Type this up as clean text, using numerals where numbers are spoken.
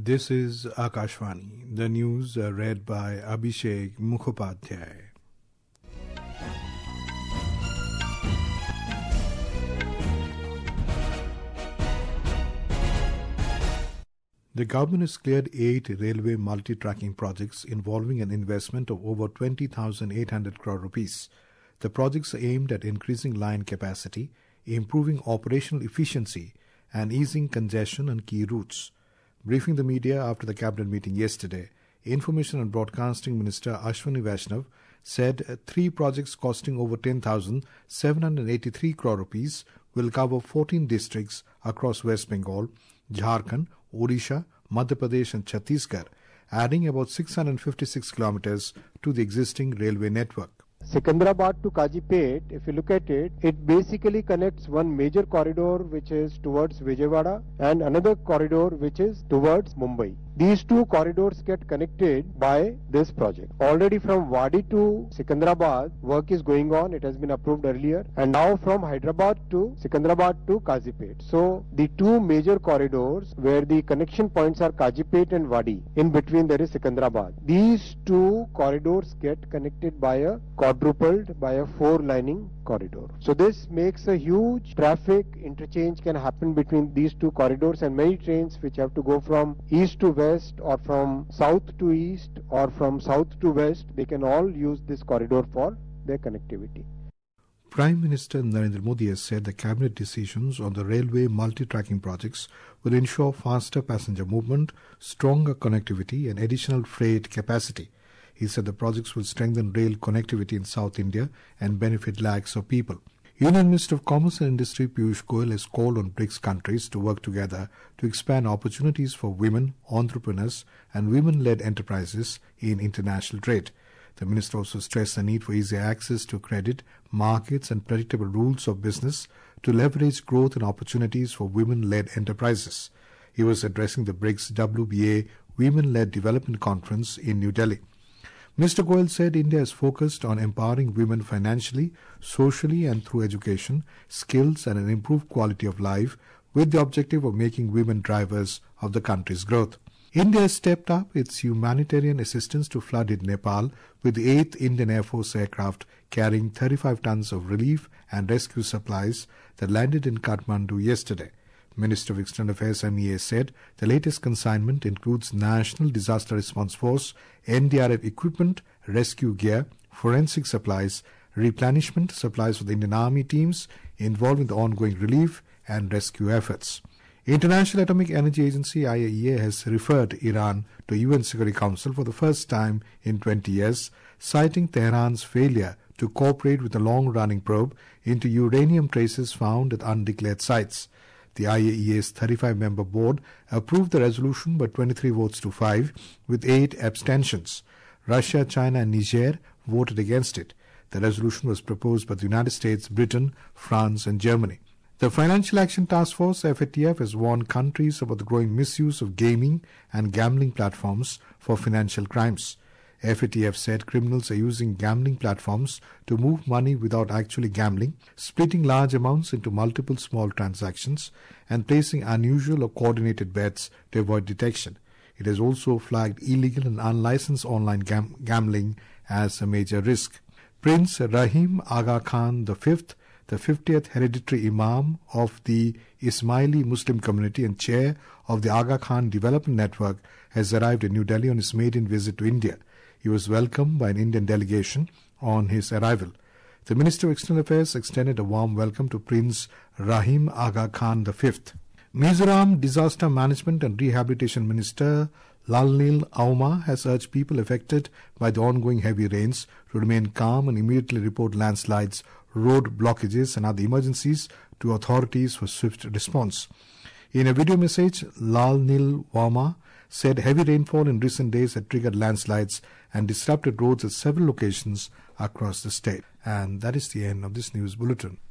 This is Akashvani. The news read by Abhishek Mukhopadhyay. The government has cleared 8 railway multi-tracking projects involving an investment of over 20,800 crore rupees. The projects are aimed at increasing line capacity, improving operational efficiency, and easing congestion on key routes. Briefing the media after the cabinet meeting yesterday, Information and Broadcasting Minister Ashwini Vaishnav said 3 projects costing over 10,783 crore rupees will cover 14 districts across West Bengal, Jharkhand, Odisha, Madhya Pradesh and Chhattisgarh, adding about 656 kilometers to the existing railway network. Secunderabad to Kazipet, if you look at it, it basically connects one major corridor which is towards Vijayawada and another corridor which is towards Mumbai. These 2 corridors get connected by this project. Already from Wadi to Secunderabad, work is going on. It has been approved earlier. And now from Hyderabad to Secunderabad to Kazipet. So the 2 major corridors where the connection points are Kazipet and Wadi. In between there is Secunderabad. These 2 corridors get connected by a quadrupled, by a 4-lining corridor. So this makes a huge traffic interchange can happen between these 2 corridors, and many trains which have to go from east to west or from south to east or from south to west, they can all use this corridor for their connectivity. Prime Minister Narendra Modi has said the cabinet decisions on the railway multi-tracking projects will ensure faster passenger movement, stronger connectivity and additional freight capacity. He said the projects will strengthen rail connectivity in South India and benefit lakhs of people. Union Minister of Commerce and Industry Piyush Goyal has called on BRICS countries to work together to expand opportunities for women, entrepreneurs and women-led enterprises in international trade. The minister also stressed the need for easy access to credit, markets and predictable rules of business to leverage growth and opportunities for women-led enterprises. He was addressing the BRICS WBA Women-Led Development Conference in New Delhi. Mr. Goyal said India is focused on empowering women financially, socially and through education, skills and an improved quality of life with the objective of making women drivers of the country's growth. India has stepped up its humanitarian assistance to flooded Nepal with the 8th Indian Air Force aircraft carrying 35 tons of relief and rescue supplies that landed in Kathmandu yesterday. Minister of External Affairs MEA said the latest consignment includes National Disaster Response Force, NDRF equipment, rescue gear, forensic supplies, replenishment supplies for the Indian Army teams involved in the ongoing relief and rescue efforts. International Atomic Energy Agency IAEA has referred Iran to UN Security Council for the first time in 20 years, citing Tehran's failure to cooperate with a long-running probe into uranium traces found at undeclared sites. The IAEA's 35-member board approved the resolution by 23 votes to 5 with 8 abstentions. Russia, China and Niger voted against it. The resolution was proposed by the United States, Britain, France and Germany. The Financial Action Task Force, FATF, has warned countries about the growing misuse of gaming and gambling platforms for financial crimes. FATF said criminals are using gambling platforms to move money without actually gambling, splitting large amounts into multiple small transactions, and placing unusual or coordinated bets to avoid detection. It has also flagged illegal and unlicensed online gambling as a major risk. Prince Rahim Aga Khan V, the 50th hereditary Imam of the Ismaili Muslim community and chair of the Aga Khan Development Network, has arrived in New Delhi on his maiden visit to India. He was welcomed by an Indian delegation on his arrival. The Minister of External Affairs extended a warm welcome to Prince Rahim Aga Khan V. Mizoram Disaster Management and Rehabilitation Minister Lalnil Auma has urged people affected by the ongoing heavy rains to remain calm and immediately report landslides, road blockages and other emergencies to authorities for swift response. In a video message, Lalnil Auma said heavy rainfall in recent days had triggered landslides and disrupted roads at several locations across the state. And that is the end of this news bulletin.